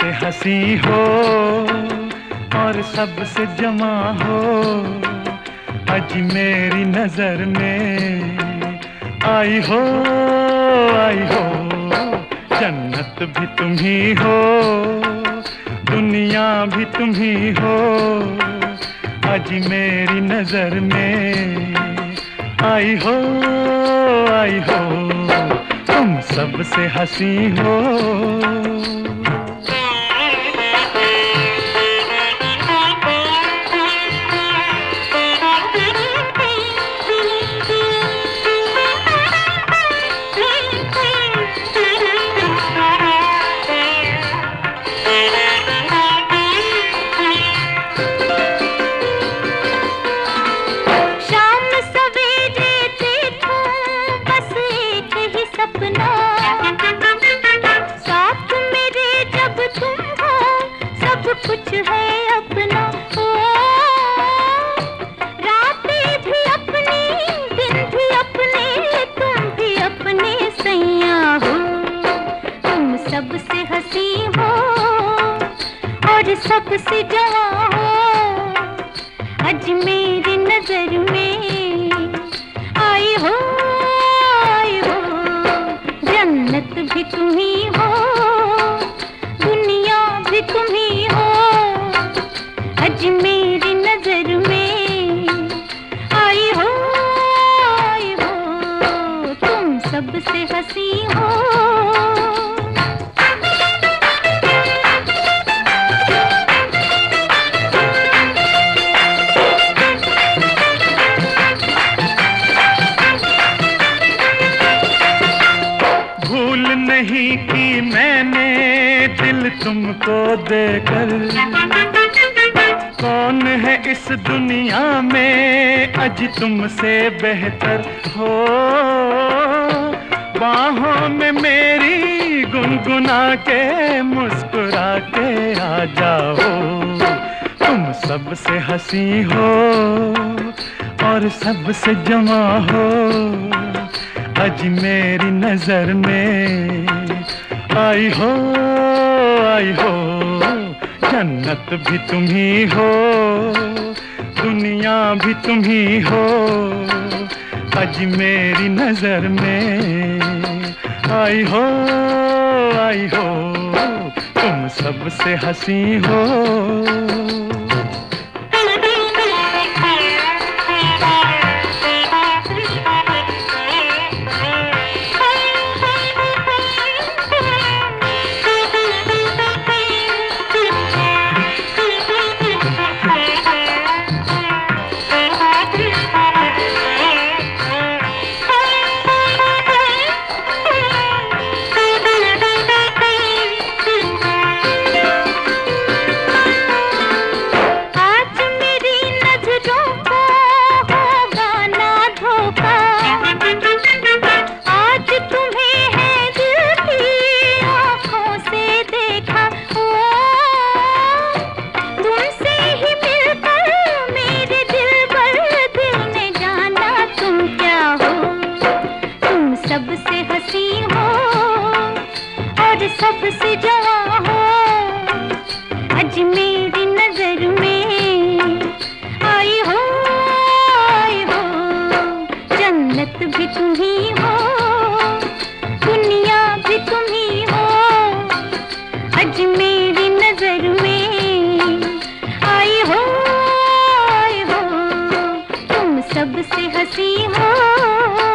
सबसे हंसी हो और सबसे जमा हो, आज मेरी नजर में आई हो, आई हो। जन्नत भी तुम ही हो, दुनिया भी तुम ही हो, आज मेरी नजर में आई हो, आई हो। तुम सबसे हंसी हो। कुछ है अपना, ओ रातें भी अपनी, दिन भी अपने, तुम भी अपने सैया हो। तुम सबसे हंसी हो और सबसे जवां हो, आज मेरी नजर में आई हो, आई हो। जन्नत भी तुम ही हो, दुनिया भी तुम ही हो, आज मेरी नजर में आई हो, आई हो। तुम सबसे हंसी हो। भूल नहीं की मैंने दिल तुमको देकर, कौन है इस दुनिया में आज तुमसे बेहतर हो। बाहों में मेरी गुनगुना के मुस्कुरा के आ जाओ। तुम सबसे हंसी हो और सबसे जमा हो, आज मेरी नजर में आई हो, आई हो। जन्नत भी तुम ही हो, दुनिया भी तुम ही हो, आज मेरी नजर में आई हो, आई हो। तुम सबसे हंसी हो। सबसे हंसी हो और सबसे जवां हो, आज मेरी नजर में आई हो, आई हो। जन्नत भी तुम ही हो, दुनिया भी तुम ही हो, आज मेरी नजर में आई हो, आई हो। तुम सबसे हंसी हो।